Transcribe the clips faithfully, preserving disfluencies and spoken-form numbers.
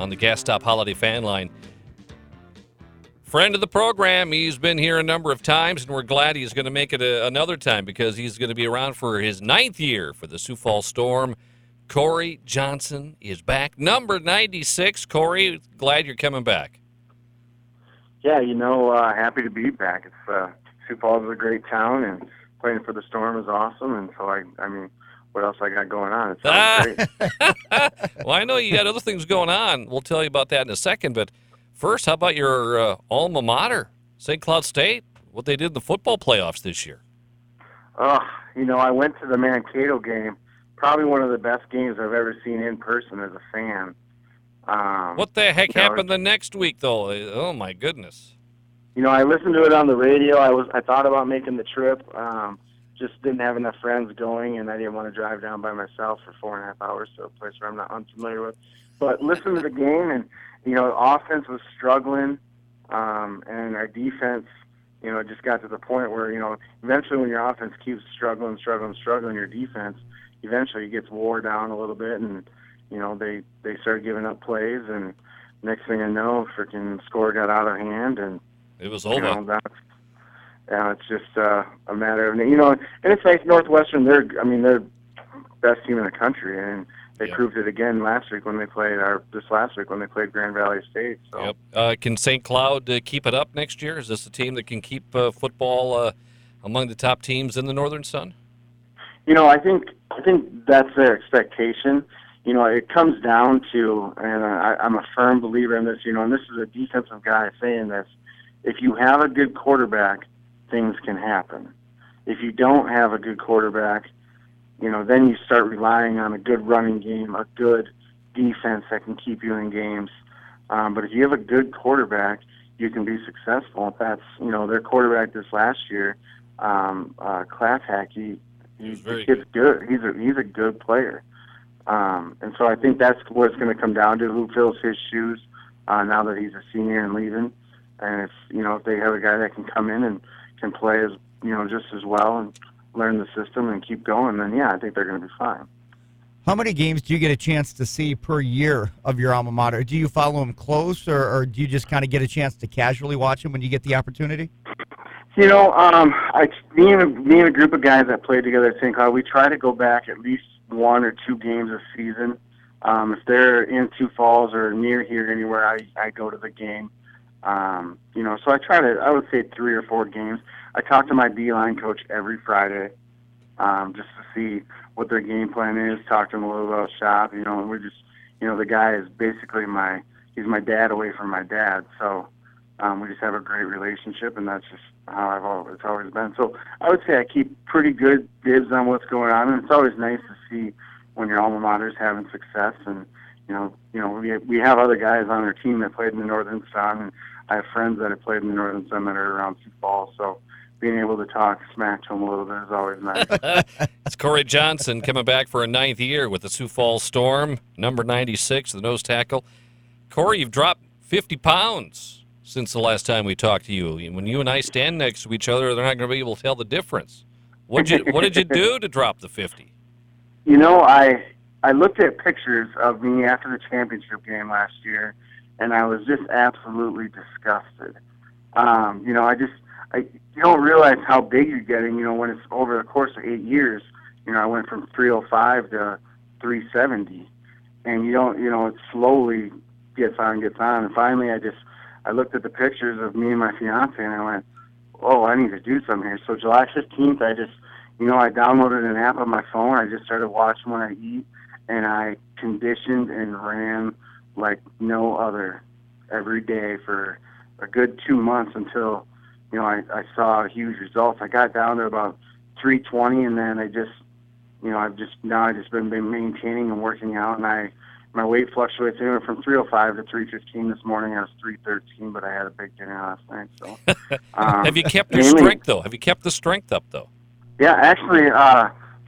on the Gas Stop Holiday Fan Line. Friend of the program. He's been here a number of times, and we're glad he's going to make it a, another time because he's going to be around for his ninth year for the Sioux Falls Storm. Corey Johnson is back. Number ninety-six. Corey, glad you're coming back. Yeah, you know, uh, happy to be back. It's uh, Sioux Falls is a great town, and playing for the Storm is awesome. And so, I, I mean, what else I got going on? It sounds ah. great. Well, I know you got other things going on. We'll tell you about that in a second. But first, how about your uh, alma mater, Saint Cloud State? What they did in the football playoffs this year? Oh, you know, I went to the Mankato game. Probably one of the best games I've ever seen in person as a fan. Um, what the heck you know, happened the next week, though? Oh my goodness! You know, I listened to it on the radio. I was I thought about making the trip. Um, just didn't have enough friends going, and I didn't want to drive down by myself for four and a half hours to a place where I'm not unfamiliar with. But listen to the game, and you know, offense was struggling, um, and our defense, you know, just got to the point where you know, eventually when your offense keeps struggling, struggling, struggling, your defense eventually gets wore down a little bit, and you know they they started giving up plays, and next thing I know, freaking score got out of hand, and it was over. You know, that's, yeah, it's just uh, a matter of you know, and it's like Northwestern. They're I mean they're best team in the country, and they yep. proved it again last week when they played our this last week when they played Grand Valley State. So. Yep. Uh, can Saint Cloud uh, keep it up next year? Is this a team that can keep uh, football uh, among the top teams in the Northern Sun? You know, I think I think that's their expectation. You know, it comes down to, and I, I'm a firm believer in this. You know, and this is a defensive guy saying this: if you have a good quarterback, things can happen. If you don't have a good quarterback, you know, then you start relying on a good running game, a good defense that can keep you in games. Um, but if you have a good quarterback, you can be successful. If that's, you know, their quarterback this last year, um, uh, Klathak, he. He's the kid's good. He's a he's a good player, um, and so I think that's what it's going to come down to: who fills his shoes uh, now that he's a senior and leaving. And if you know if they have a guy that can come in and can play as you know just as well and learn the system and keep going, then yeah, I think they're going to be fine. How many games do you get a chance to see per year of your alma mater? Do you follow them close, or, or do you just kind of get a chance to casually watch them when you get the opportunity? You know, um, I, me, and a, me and a group of guys that played together at Saint Cloud, we try to go back at least one or two games a season. Um, if they're in Sioux Falls or near here anywhere, I, I go to the game. Um, you know, so I try to, I would say three or four games. I talk to my D-line coach every Friday um, just to see what their game plan is, talk to them a little about shop. You know, and we're just, you know, the guy is basically my, he's my dad away from my dad. So um, we just have a great relationship, and that's just how I've always, it's always been. So I would say I keep pretty good dibs on what's going on, and it's always nice to see when your alma mater is having success. And you know, you know, we we have other guys on our team that played in the Northern Sun, and I have friends that have played in the Northern Sun that are around Sioux Falls. So being able to talk smack to them a little bit is always nice. It's Corey Johnson coming back for a ninth year with the Sioux Falls Storm, number ninety-six, the nose tackle. Corey, you've dropped fifty pounds since the last time we talked to you. When you and I stand next to each other, they're not going to be able to tell the difference. What did you What did you do to drop the fifty? You know, I I looked at pictures of me after the championship game last year, and I was just absolutely disgusted. Um, you know, I just I you don't realize how big you're getting. You know, when it's over the course of eight years. You know, I went from three oh five to three seventy, and you don't. You know, it slowly gets on, gets on, and finally, I just. I looked at the pictures of me and my fiance, and I went, oh, I need to do something here. So July fifteenth, I just, you know, I downloaded an app on my phone. I just started watching when I eat, and I conditioned and ran like no other every day for a good two months until, you know, I, I saw huge results. I got down to about three twenty, and then I just, you know, I've just, now I've just been, been maintaining and working out, and I, my weight fluctuates anywhere from three oh five to three fifteen this morning. I was three thirteen, but I had a big dinner last night. So, um, have you kept your mainly, strength though? Have you kept the strength up though? Yeah, actually, uh,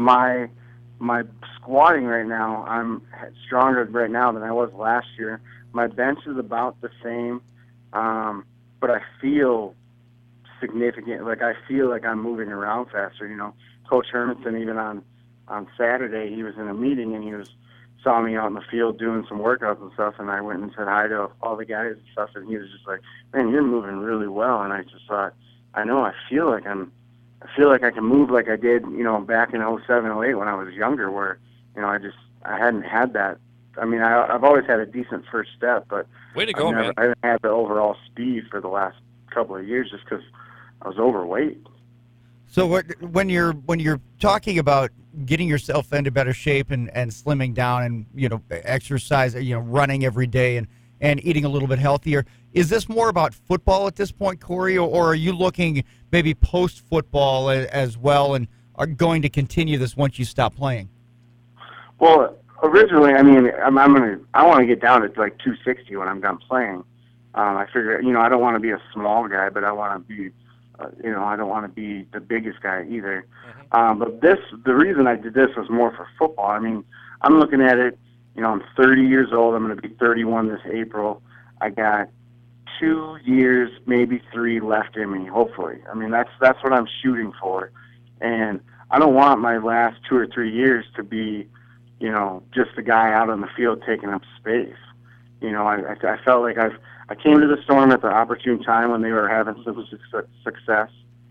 my my squatting right now, I'm stronger right now than I was last year. My bench is about the same, um, but I feel significant. Like I feel like I'm moving around faster. You know, Coach Hermanson, even on on Saturday, he was in a meeting and he was saw me out in the field doing some workouts and stuff, and I went and said hi to all the guys and stuff, and he was just like, "Man, you're moving really well." And I just thought, I know, I feel like I'm, I feel like I can move like I did, you know, back in oh seven, oh eight when I was younger, where, you know, I just, I hadn't had that. I mean, I, I've always had a decent first step, but Way to go, I've never, man. I haven't had the overall speed for the last couple of years just because I was overweight. So what, when you're when you're talking about getting yourself into better shape and, and slimming down and, you know, exercise, you know, running every day and, and eating a little bit healthier, is this more about football at this point, Corey, or, or are you looking maybe post-football as well and are going to continue this once you stop playing? Well, originally, I mean, I'm, I'm gonna, I want to get down to like two sixty when I'm done playing. Um, I figure, you know, I don't want to be a small guy, but I want to be, uh, you know, I don't want to be the biggest guy either. Mm-hmm. Um, but this, the reason I did this was more for football. I mean, I'm looking at it, you know, I'm thirty years old. I'm going to be thirty-one this April. I got two years, maybe three left in me, hopefully. I mean, that's that's what I'm shooting for. And I don't want my last two or three years to be, you know, just a guy out on the field taking up space. You know, I, I, I felt like I've, I came to the Storm at the opportune time when they were having some success,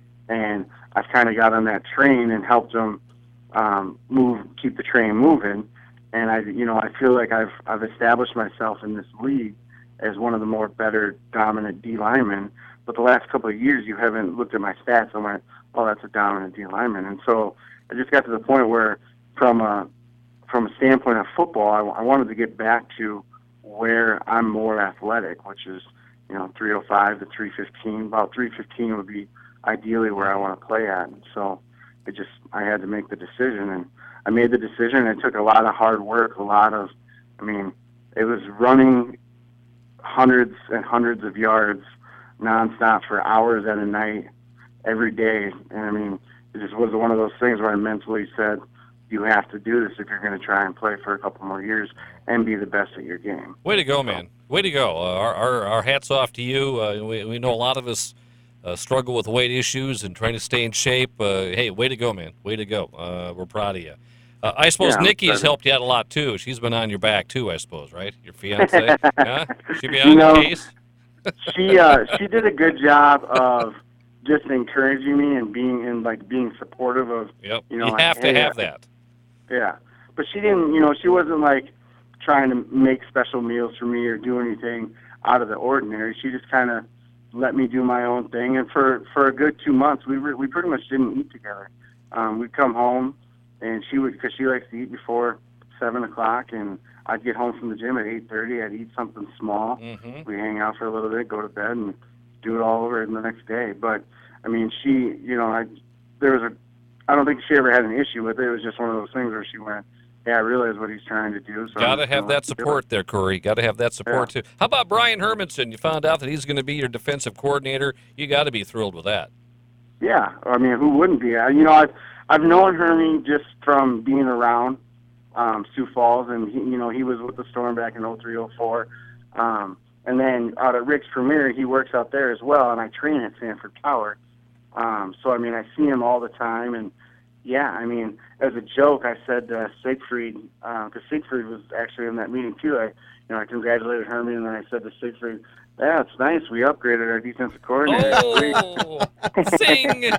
and I've kind of got on that train and helped them um, move, keep the train moving. And I, you know, I feel like I've I've established myself in this league as one of the more better dominant D linemen. But the last couple of years, you haven't looked at my stats and went, "Oh, that's a dominant D lineman." And so I just got to the point where, from a from a standpoint of football, I, I wanted to get back to where I'm more athletic, which is, you know, three oh five to three fifteen. About three fifteen would be ideally where I want to play at. And so it just, I had to make the decision, and I made the decision. It took a lot of hard work, a lot of, I mean, it was running hundreds and hundreds of yards nonstop for hours at a night, every day. And I mean, it just was one of those things where I mentally said, you have to do this if you're going to try and play for a couple more years and be the best at your game. Way to go, man. Way to go. Uh, our, our, our hats off to you. Uh, we, we know a lot of us uh, struggle with weight issues and trying to stay in shape. Uh, hey, way to go, man. Way to go. Uh, we're proud of you. Uh, I suppose Yeah, Nikki's but- helped you out a lot, too. She's been on your back, too, I suppose, right? Your fiance? Huh? She be on You the know, case? she uh, she did a good job of just encouraging me and being and like being supportive of. Yep. You know, you like, have to hey, have I- that. Yeah, but she didn't. You know, she wasn't like trying to make special meals for me or do anything out of the ordinary. She just kind of let me do my own thing. And for for a good two months, we re- we pretty much didn't eat together. Um, we'd come home, and she would, because she likes to eat before seven o'clock, and I'd get home from the gym at eight thirty. I'd eat something small. Mm-hmm. We hang out for a little bit, go to bed, and do it all over the next day. But I mean, she, you know, I there was a, I don't think she ever had an issue with it. It was just one of those things where she went, "Yeah, I realize what he's trying to do." So Got I'm to just have gonna that do it." support there, Corey. Got to have that support, too. How about Brian Hermanson? You found out that he's going to be your defensive coordinator. You got to be thrilled with that. Yeah, I mean, who wouldn't be? I, you know, I've I've known Hermie just from being around um, Sioux Falls, and he, you know, he was with the Storm back in oh three, oh four, um, and then out at Rick's Premier, he works out there as well, and I train at Sanford Power. Um, so I mean, I see him all the time, and yeah, I mean, as a joke, I said to Siegfried, because uh, Siegfried was actually in that meeting too. I, you know, I congratulated Hermie, and then I said to Siegfried, "Yeah, it's nice. We upgraded our defensive coordinator." Oh, sing,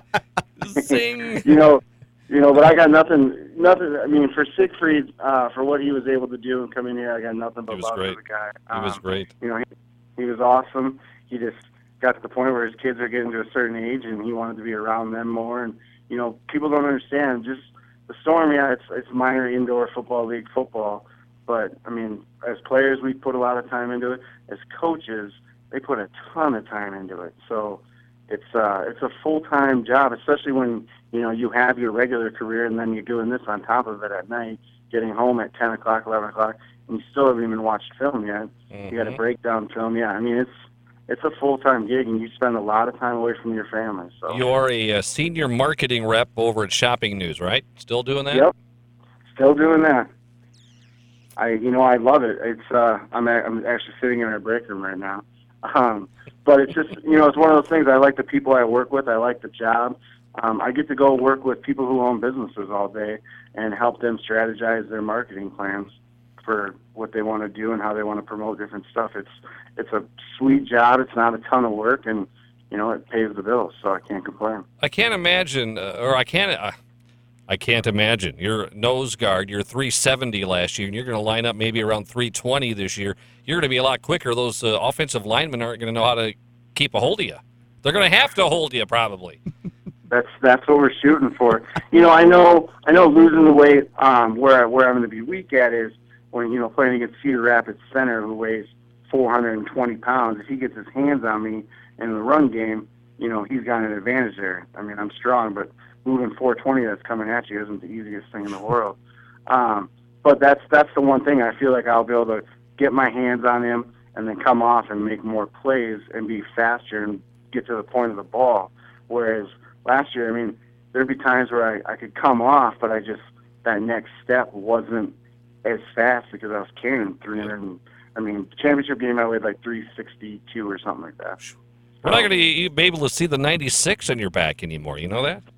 sing. you know, you know, but I got nothing, nothing. I mean, for Siegfried, uh, for what he was able to do and come in here, I got nothing but He was love great. for the guy. He was Um, great. You know, he, he was awesome. He just got to the point where his kids are getting to a certain age, and he wanted to be around them more. And you know, people don't understand. Just the Storm, yeah, it's it's minor indoor football league football, but I mean, as players, we put a lot of time into it. As coaches, they put a ton of time into it. So it's uh, it's a full time job, especially when you know you have your regular career and then you're doing this on top of it at night, getting home at ten o'clock, eleven o'clock, and you still haven't even watched film yet. Mm-hmm. You got to break down film. Yeah, I mean it's it's a full time gig, and you spend a lot of time away from your family. So You are a, uh senior marketing rep over at Shopping News, right? Still doing that? Yep, still doing that. I, you know, I love it. It's uh, I'm a, I'm actually sitting in our break room right now. Um, but it's just, you know, it's one of those things. I like the people I work with. I like the job. Um, I get to go work with people who own businesses all day and help them strategize their marketing plans. for what they want to do and how they want to promote different stuff. It's it's a sweet job. It's not a ton of work, and you know it pays the bills, so I can't complain. I can't imagine, uh, or I can't. Uh, I can't imagine. You're nose guard. You're three seventy last year, and you're going to line up maybe around three twenty this year. You're going to be a lot quicker. Those uh, offensive linemen aren't going to know how to keep a hold of you. They're going to have to hold you, probably. That's that's what we're shooting for. You know, I know I know losing the weight um, where where I'm going to be weak at is when you know playing against Cedar Rapids center who weighs four hundred twenty pounds. If he gets his hands on me in the run game, you know he's got an advantage there. I mean, I'm strong, but moving four twenty that's coming at you isn't the easiest thing in the world. Um, but that's that's the one thing I feel like I'll be able to get my hands on him and then come off and make more plays and be faster and get to the point of the ball. Whereas last year, I mean, there'd be times where I, I could come off, but I just, that next step wasn't as fast because I was carrying three hundred. And, I mean, championship game I weighed like three sixty-two or something like that. We're not going to be able to see the ninety-six on your back anymore. You know that?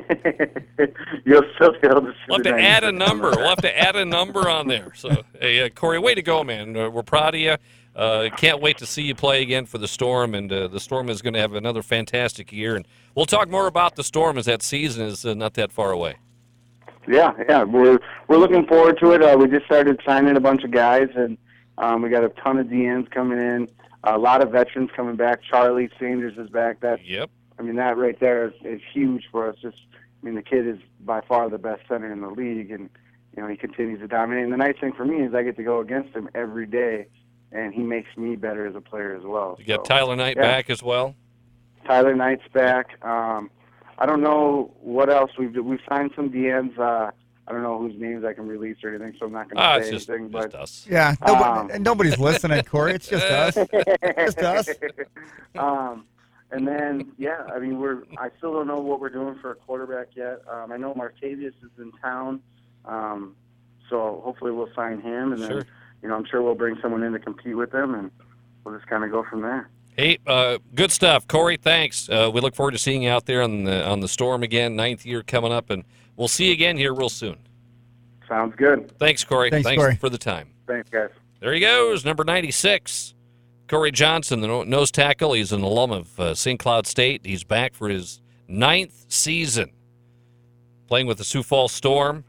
You'll still be able to see We'll have the to add a ninety-six number. We'll have to add a number on there. So, hey, uh, Corey, way to go, man. Uh, we're proud of you. Uh, can't wait to see you play again for the Storm, and uh, the Storm is going to have another fantastic year. And we'll talk more about the Storm as that season is uh, not that far away. Yeah, yeah, we're we're looking forward to it. Uh, we just started signing a bunch of guys, and um, we got a ton of D Ns coming in. A lot of veterans coming back. Charlie Sanders is back. That's, Yep. I mean, that right there is, is huge for us. Just, I mean, the kid is by far the best center in the league, and you know he continues to dominate. And the nice thing for me is I get to go against him every day, and he makes me better as a player as well. You got So, Tyler Knight yeah. back as well? Tyler Knight's back. Um, I don't know what else we've we've signed some D Ns. Uh, I don't know whose names I can release or anything, so I'm not going to Ah, say it's just, anything. just But us. Yeah, nobody, Um, and nobody's listening, Corey. It's just us. Just us. um, and then yeah, I mean we're. I still don't know what we're doing for a quarterback yet. Um, I know Martavius is in town, um, so hopefully we'll sign him, and Sure. then you know I'm sure we'll bring someone in to compete with them, and we'll just kind of go from there. Hey, uh, good stuff, Corey. Thanks. Uh, we look forward to seeing you out there on the on the Storm again. Ninth year coming up, and we'll see you again here real soon. Sounds good. Thanks, Corey. Thanks, Corey. for the time. Thanks, guys. There he goes, number ninety-six, Corey Johnson, the no- nose tackle. He's an alum of uh, Saint Cloud State. He's back for his ninth season playing with the Sioux Falls Storm.